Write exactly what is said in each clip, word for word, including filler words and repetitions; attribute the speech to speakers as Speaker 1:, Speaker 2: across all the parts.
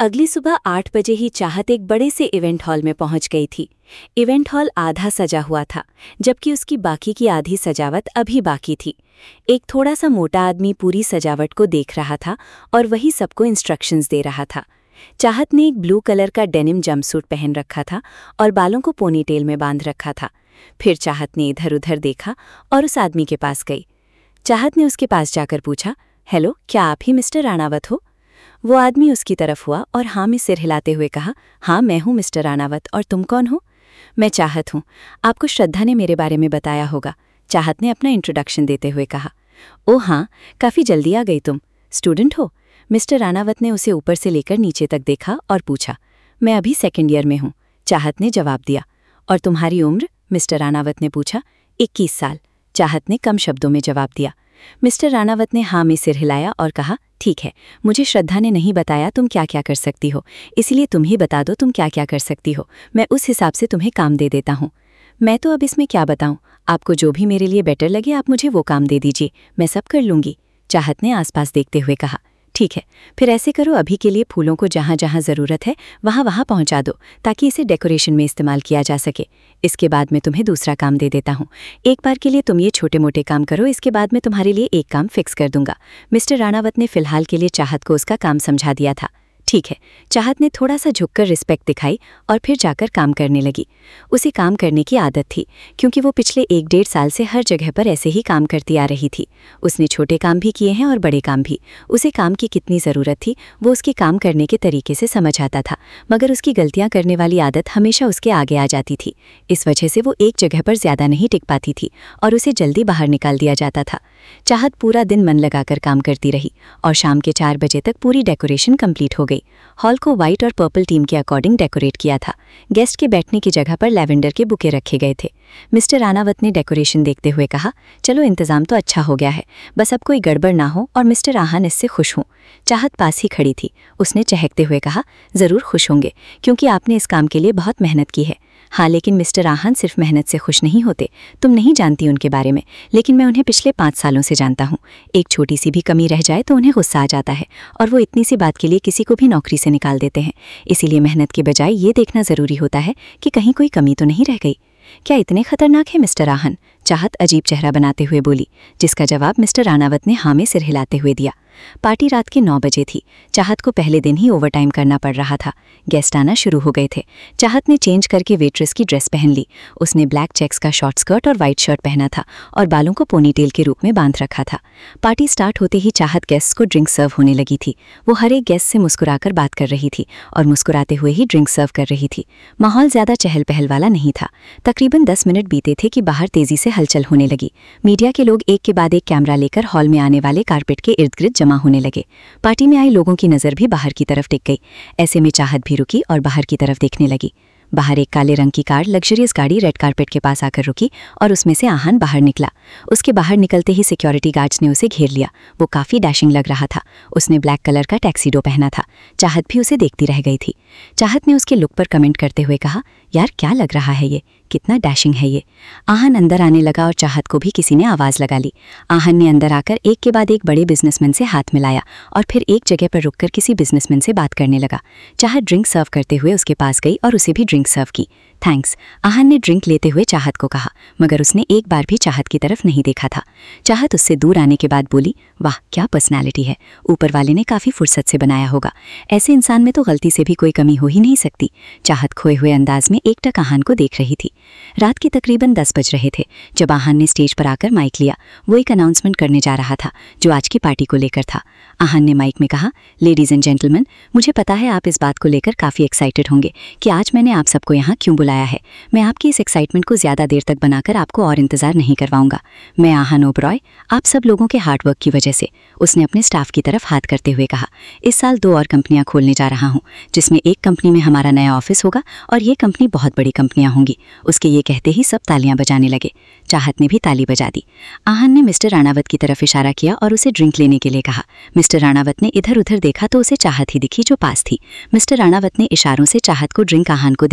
Speaker 1: अगली सुबह आठ बजे ही चाहत एक बड़े से इवेंट हॉल में पहुंच गई थी। इवेंट हॉल आधा सजा हुआ था, जबकि उसकी बाकी की आधी सजावट अभी बाकी थी। एक थोड़ा सा मोटा आदमी पूरी सजावट को देख रहा था और वही सबको इंस्ट्रक्शंस दे रहा था। चाहत ने एक ब्लू कलर का डेनिम जंपसूट पहन रखा था और बालों को पोनीटेल में बांध रखा था। फिर चाहत ने इधर उधर देखा और उस आदमी के पास गई। चाहत ने उसके पास जाकर पूछा, हेलो, क्या आप ही मिस्टर राणावत हो? वो आदमी उसकी तरफ हुआ और हाँ में सिर हिलाते हुए कहा, हाँ मैं हूँ मिस्टर राणावत, और तुम कौन हो? मैं चाहत हूँ, आपको श्रद्धा ने मेरे बारे में बताया होगा, चाहत ने अपना इंट्रोडक्शन देते हुए कहा। ओह हाँ, काफ़ी जल्दी आ गई तुम। स्टूडेंट हो? मिस्टर राणावत ने उसे ऊपर से लेकर नीचे तक देखा और पूछा। मैं अभी सेकेंड ईयर में हूँ, चाहत ने जवाब दिया। और तुम्हारी उम्र? मिस्टर राणावत ने पूछा। इक्कीस साल, चाहत ने कम शब्दों में जवाब दिया। मिस्टर राणावत ने हाँ में सिर हिलाया और कहा, ठीक है, मुझे श्रद्धा ने नहीं बताया तुम क्या क्या कर सकती हो, इसलिए तुम ही बता दो तुम क्या क्या कर सकती हो, मैं उस हिसाब से तुम्हें काम दे देता हूँ। मैं तो अब इसमें क्या बताऊँ, आपको जो भी मेरे लिए बेटर लगे आप मुझे वो काम दे दीजिए, मैं सब कर लूँगी, चाहत ने आसपास देखते हुए कहा। ठीक है, फिर ऐसे करो, अभी के लिए फूलों को जहाँ जहाँ ज़रूरत है वहाँ वहाँ पहुँचा दो ताकि इसे डेकोरेशन में इस्तेमाल किया जा सके। इसके बाद मैं तुम्हें दूसरा काम दे देता हूँ। एक बार के लिए तुम ये छोटे मोटे काम करो, इसके बाद मैं तुम्हारे लिए एक काम फिक्स कर दूंगा। मिस्टर राणावत ने फिलहाल के लिए चाहत को उसका काम समझा दिया था। ठीक है, चाहत ने थोड़ा सा झुककर रिस्पेक्ट दिखाई और फिर जाकर काम करने लगी। उसे काम करने की आदत थी, क्योंकि वो पिछले एक डेढ़ साल से हर जगह पर ऐसे ही काम करती आ रही थी। उसने छोटे काम भी किए हैं और बड़े काम भी। उसे काम की कितनी ज़रूरत थी वो उसके काम करने के तरीके से समझ आता था, मगर उसकी गलतियाँ करने वाली आदत हमेशा उसके आगे आ जाती थी। इस वजह से वो एक जगह पर ज़्यादा नहीं टिक पाती थी और उसे जल्दी बाहर निकाल दिया जाता था। चाहत पूरा दिन मन लगाकर काम करती रही और शाम के चार बजे तक पूरी डेकोरेशन कंप्लीट हो गई। हॉल को व्हाइट और पर्पल थीम के अकॉर्डिंग डेकोरेट किया था। गेस्ट के बैठने की जगह पर लैवेंडर के बुके रखे गए थे। मिस्टर राणावत ने डेकोरेशन देखते हुए कहा, चलो इंतज़ाम तो अच्छा हो गया है, बस अब कोई गड़बड़ ना हो और मिस्टर आहान इससे खुश हों। चाहत पास ही खड़ी थी। उसने चहकते हुए कहा, ज़रूर खुश होंगे, क्योंकि आपने इस काम के लिए बहुत मेहनत की है। हाँ, लेकिन मिस्टर आहान सिर्फ मेहनत से खुश नहीं होते। तुम नहीं जानती उनके बारे में, लेकिन मैं उन्हें पिछले पाँच सालों से जानता हूँ। एक छोटी सी भी कमी रह जाए तो उन्हें गुस्सा आ जाता है और वो इतनी सी बात के लिए किसी को भी नौकरी से निकाल देते हैं। इसीलिए मेहनत के बजाय ये देखना ज़रूरी होता है कि कहीं कोई कमी तो नहीं रह गई। क्या इतने खतरनाक है मिस्टर आहान? चाहत अजीब चेहरा बनाते हुए बोली, जिसका जवाब मिस्टर राणावत ने हाँ में सिर हिलाते हुए दिया। पार्टी रात के नौ बजे थी। चाहत को पहले दिन ही ओवरटाइम करना पड़ रहा था। गेस्ट आना शुरू हो गए थे। चाहत ने चेंज करके वेट्रेस की ड्रेस पहन ली। उसने ब्लैक चेक्स का शॉर्ट स्कर्ट और वाइट शर्ट पहना था और बालों को पोनीटेल के रूप में बांध रखा था। पार्टी स्टार्ट होते ही चाहत गेस्ट्स को ड्रिंक सर्व होने लगी थी। वो हर एक गेस्ट से मुस्कुराकर बात कर रही थी और मुस्कुराते हुए ही ड्रिंक सर्व कर रही थी। माहौल ज़्यादा चहल पहल वाला नहीं था। तकरीबन दस मिनट बीते थे कि बाहर तेजी से हलचल होने लगी। मीडिया के लोग एक के बाद एक कैमरा लेकर हॉल में आने वाले कारपेट के इर्द गिर्द जमा होने लगे। पार्टी में आए लोगों की नज़र भी बाहर की तरफ टिक गई। ऐसे में चाहत भी रुकी और बाहर की तरफ देखने लगी। बाहर एक काले रंग की कार लग्जरियस गाड़ी रेड कारपेट के पास आकर रुकी और उसमें से आहान बाहर निकला। उसके बाहर निकलते ही सिक्योरिटी गार्ड्स ने उसे घेर लिया। वो काफ़ी डैशिंग लग रहा था। उसने ब्लैक कलर का टैक्सीडो पहना था। चाहत भी उसे देखती रह गई थी। चाहत ने उसके लुक पर कमेंट करते हुए कहा, यार क्या लग रहा है ये, कितना डैशिंग है ये। आहान अंदर आने लगा और चाहत को भी किसी ने आवाज़ लगा ली। आहान ने अंदर आकर एक के बाद एक बड़े बिजनेसमैन से हाथ मिलाया और फिर एक जगह पर रुककर किसी बिजनेसमैन से बात करने लगा। चाहत ड्रिंक सर्व करते हुए उसके पास गई और उसे भी ड्रिंक सर्व की। थैंक्स, आहान ने ड्रिंक लेते हुए चाहत को कहा, मगर उसने एक बार भी चाहत की तरफ नहीं देखा था। चाहत उससे दूर आने के बाद बोली, वाह क्या पर्सनैलिटी है, ऊपर वाले ने काफ़ी फुर्सत से बनाया होगा। ऐसे इंसान में तो गलती से भी कोई कमी हो ही नहीं सकती। चाहत खोए हुए अंदाज में एकटक आहान को देख रही थी। रात के तकरीबन दस बज रहे थे जब आहान ने स्टेज पर आकर माइक लिया। वो एक अनाउंसमेंट करने जा रहा था जो आज की पार्टी को लेकर था। आहान ने माइक में कहा, लेडीज़ एंड जेंटलमैन, मुझे पता है आप इस बात को लेकर काफ़ी एक्साइटेड होंगे कि आज मैंने आप सबको यहाँ क्यों बुलाया है। मैं आपकी इस एक्साइटमेंट को ज़्यादा देर तक बनाकर आपको और इंतज़ार नहीं करवाऊंगा। मैं आहान ओबरॉय, आप सब लोगों के हार्डवर्क की वजह से, उसने अपने स्टाफ की तरफ हाथ करते हुए कहा, इस साल दो और कंपनियां खोलने जा रहा हूं, जिसमें एक कंपनी में हमारा नया ऑफिस होगा और ये कंपनी बहुत बड़ी कंपनियां होंगी। उसके ये कहते ही सब तालियां बजाने लगे। चाहत ने भी ताली बजा दी। आहान ने मिस्टर राणावत की तरफ इशारा किया और उसे ड्रिंक लेने के लिए कहा। मिस्टर राणावत ने इधर उधर देखा तो उसे चाहत ही दिखी जो पास थी। मिस्टर राणावत ने इशारों से चाहत को ड्रिंक आहान को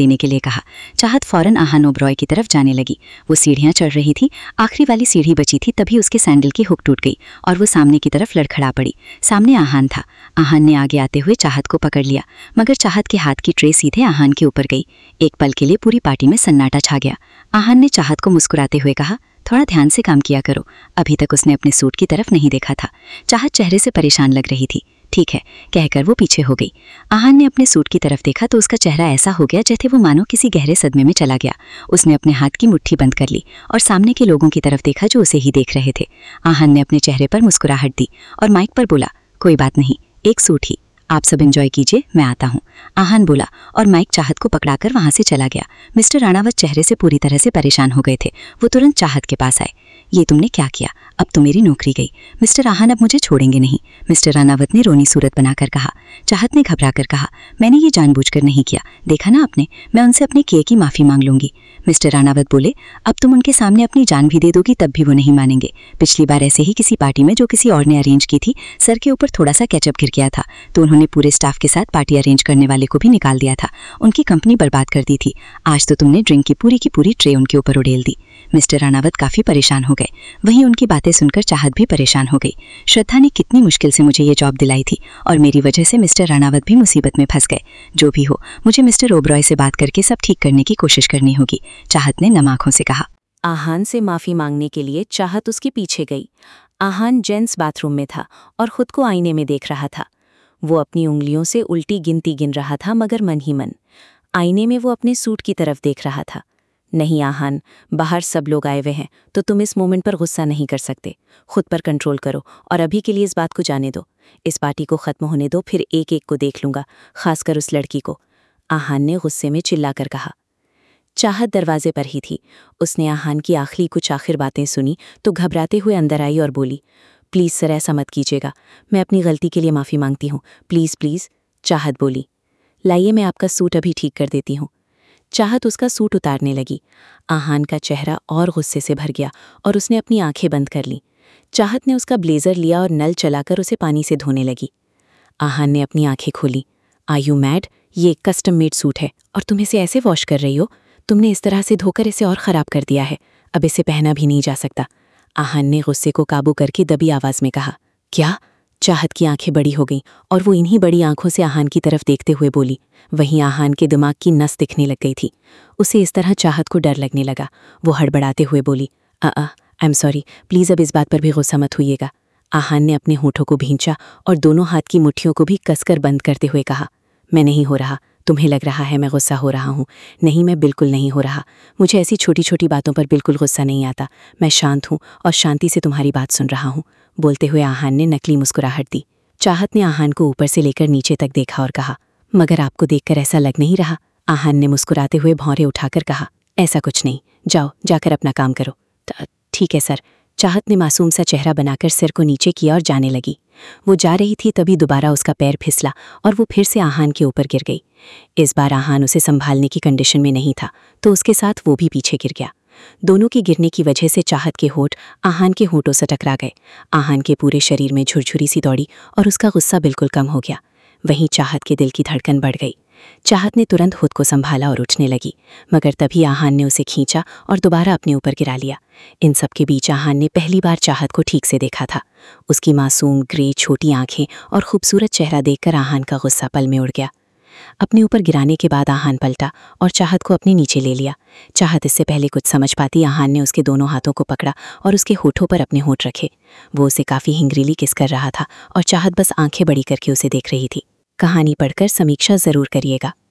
Speaker 1: देने के लिए कहा। चाहत फौरन आहान ओबरॉय की तरफ जाने लगी। वो सीढ़ियाँ चढ़ रही थी। आखिरी वाली सीढ़ी बची थी, तभी उसके सैंडल की हुक टूट गई और वो सामने की तरफ लड़खड़ा पड़ी। सामने आहान था। आहान ने आगे आते हुए चाहत को पकड़ लिया, मगर चाहत के हाथ की ट्रे सीधे आहान के ऊपर गई। एक पल के लिए पूरी पार्टी में सन्नाटा छा गया। आहान ने चाहत को मुस्कुराते हुए कहा, थोड़ा ध्यान से काम किया करो। अभी तक उसने अपने सूट की तरफ नहीं देखा था। चाहत चेहरे से परेशान लग रही थी। ठीक है, कहकर वो पीछे हो गई। आहान ने अपने सूट की तरफ देखा तो उसका चेहरा ऐसा हो गया जैसे वो मानो किसी गहरे सदमे में चला गया। उसने अपने हाथ की मुट्ठी बंद कर ली और सामने के लोगों की तरफ देखा जो उसे ही देख रहे थे। आहान ने अपने चेहरे पर मुस्कुराहट दी और माइक पर बोला, कोई बात नहीं, एक सूट ही, आप सब एंजॉय कीजिए, मैं आता हूँ। आहान बोला और माइक चाहत को पकड़ाकर वहां से चला गया। मिस्टर राणावत चेहरे से पूरी तरह से परेशान हो गए थे। वो तुरंत चाहत के पास आए। ये तुमने क्या किया? अब तो मेरी नौकरी गई। मिस्टर आहान अब मुझे छोड़ेंगे नहीं, मिस्टर राणावत ने रोनी सूरत बनाकर कहा। चाहत ने घबराकर कहा, मैंने ये जानबूझकर नहीं किया, देखा ना आपने, मैं उनसे अपने किए की माफ़ी मांग लूंगी। मिस्टर राणावत बोले, अब तुम उनके सामने अपनी जान भी दे दोगी तब भी वो नहीं मानेंगे। पिछली बार ऐसे ही किसी पार्टी में जो किसी और ने अरेंज की थी, सर के ऊपर थोड़ा सा केचप गिर गया था तो उन्होंने पूरे स्टाफ के साथ पार्टी अरेंज करने वाले को भी निकाल दिया था, उनकी कंपनी बर्बाद कर दी थी। आज तो तुमने ड्रिंक की पूरी की पूरी ट्रे उनके ऊपर उड़ेल दी। मिस्टर राणावत काफ़ी परेशान हो गए। वहीं उनकी बातें सुनकर चाहत भी परेशान हो गई। श्रद्धा ने कितनी मुश्किल से मुझे ये जॉब दिलाई थी और मेरी वजह से मिस्टर राणावत भी मुसीबत में फंस गए। जो भी हो, मुझे मिस्टर ओबरॉय से बात करके सब ठीक करने की कोशिश करनी होगी, चाहत ने नम आंखों से कहा।
Speaker 2: आहान से माफ़ी मांगने के लिए चाहत उसके पीछे गई। आहान जेंट्स बाथरूम में था और खुद को आईने में देख रहा था। वो अपनी उंगलियों से उल्टी गिनती गिन रहा था, मगर मन ही मन। आईने में वो अपने सूट की तरफ देख रहा था। नहीं आहान, बाहर सब लोग आए हुए हैं तो तुम इस मोमेंट पर गुस्सा नहीं कर सकते। खुद पर कंट्रोल करो और अभी के लिए इस बात को जाने दो। इस पार्टी को ख़त्म होने दो, फिर एक एक को देख लूँगा, खासकर उस लड़की को, आहान ने गुस्से में चिल्लाकर कहा। चाहत दरवाजे पर ही थी। उसने आहान की आखिरी कुछ आखिर बातें सुनी तो घबराते हुए अंदर आई और बोली, प्लीज़ सर, ऐसा मत कीजिएगा, मैं अपनी गलती के लिए माफ़ी मांगती हूँ, प्लीज़ प्लीज़। चाहत बोली, लाइए मैं आपका सूट अभी ठीक कर देती हूँ। चाहत उसका सूट उतारने लगी। आहान का चेहरा और गुस्से से भर गया और उसने अपनी आंखें बंद कर लीं। चाहत ने उसका ब्लेज़र लिया और नल चलाकर उसे पानी से धोने लगी। आहान ने अपनी आंखें खोली। Are you mad? ये एक कस्टम मेड सूट है और तुम इसे ऐसे वॉश कर रही हो? तुमने इस तरह से धोकर इसे और ख़राब कर दिया है, अब इसे पहना भी नहीं जा सकता। आहान ने गुस्से को काबू करके दबी आवाज़ में कहा। क्या? चाहत की आंखें बड़ी हो गईं और वो इन्हीं बड़ी आंखों से आहान की तरफ देखते हुए बोली। वहीं आहान के दिमाग की नस दिखने लग गई थी। उसे इस तरह चाहत को डर लगने लगा। वो हड़बड़ाते हुए बोली, ah ah I am sorry, please अब इस बात पर भी गुस्सा मत होइएगा। आहान ने अपने होठों को भींचा और दोनों हाथ की मुट्ठियों को भी कसकर बंद करते हुए कहा, मैं नहीं हो रहा, तुम्हें लग रहा है मैं गुस्सा हो रहा हूँ। नहीं, मैं बिल्कुल नहीं हो रहा। मुझे ऐसी छोटी छोटी बातों पर बिल्कुल गुस्सा नहीं आता। मैं शांत हूँ और शांति से तुम्हारी बात सुन रहा हूँ। बोलते हुए आहान ने नकली मुस्कुराहट दी। चाहत ने आहान को ऊपर से लेकर नीचे तक देखा और कहा, मगर आपको देखकर ऐसा लग नहीं रहा? आहान ने मुस्कुराते हुए भौंरे उठाकर कहा, ऐसा कुछ नहीं, जाओ जाकर अपना काम करो। ठीक है सर। चाहत ने मासूम सा चेहरा बनाकर सिर को नीचे किया और जाने लगी। वो जा रही थी तभी दोबारा उसका पैर फिसला और वो फिर से आहान के ऊपर गिर गई। इस बार आहान उसे संभालने की कंडीशन में नहीं था तो उसके साथ वो भी पीछे गिर गया। दोनों के गिरने की वजह से चाहत के होठ आहान के होठों से टकरा गए। आहान के पूरे शरीर में झुरझुरी सी दौड़ी और उसका गुस्सा बिल्कुल कम हो गया। वहीं चाहत के दिल की धड़कन बढ़ गई। चाहत ने तुरंत खुद को संभाला और उठने लगी, मगर तभी आहान ने उसे खींचा और दोबारा अपने ऊपर गिरा लिया। इन सब के बीच आहान ने पहली बार चाहत को ठीक से देखा था। उसकी मासूम ग्रे छोटी आंखें और खूबसूरत चेहरा देखकर आहान का गुस्सा पल में उड़ गया। अपने ऊपर गिराने के बाद आहान पलटा और चाहत को अपने नीचे ले लिया। चाहत इससे पहले कुछ समझ पाती आहान ने उसके दोनों हाथों को पकड़ा और उसके होठों पर अपने होठ रखे। वो उसे काफ़ी हिंगरीली किस कर रहा था और चाहत बस आंखें बड़ी करके उसे देख रही थी। कहानी पढ़कर समीक्षा ज़रूर करिएगा।